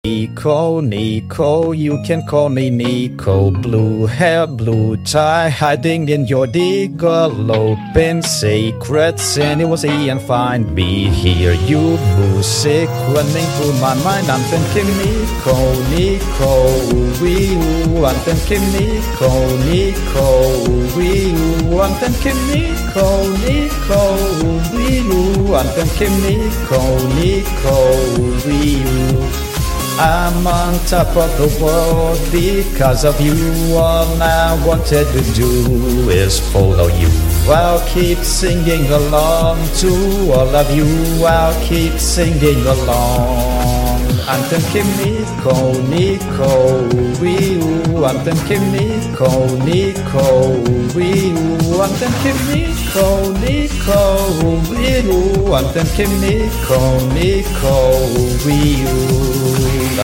Nico, Nico, you can call me Nico. Blue hair, blue tie, hiding in your deagle. Open secrets, anyone see and find me here. You music running through my mind. I'm thinking Nico, Nico, ooh, I'm thinking Nico, Nico, ooh, I'm thinking Nico, Nico, ooh, I'm thinking Nico, Nico, ooh. I'm on top of the world because of you. All I wanted to do is follow you. I'll keep singing along to all of you. I'll keep singing along. I'm thinking Nico, Nico, ooh, I'm thinking Nico, Nico, ooh, I'm thinking Nico, Nico, ooh, I'm thinking Nico, Nico, ooh.